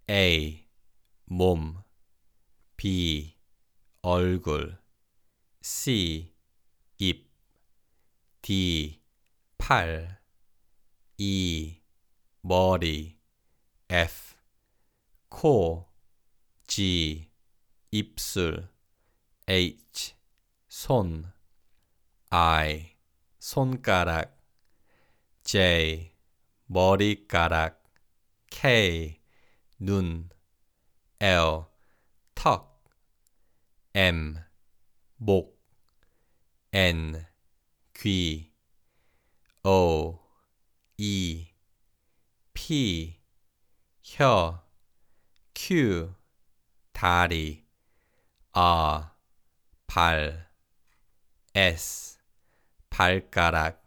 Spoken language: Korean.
A. 몸 B. 얼굴 C. 입 D. 팔 E. 머리 F. 코 G. 입술 H. 손 I. 손가락 J. 머리카락 K. 눈 L. 턱 M. 목 N. 귀 O. E. P. 혀 Q. 다리 R. 발 S. 발가락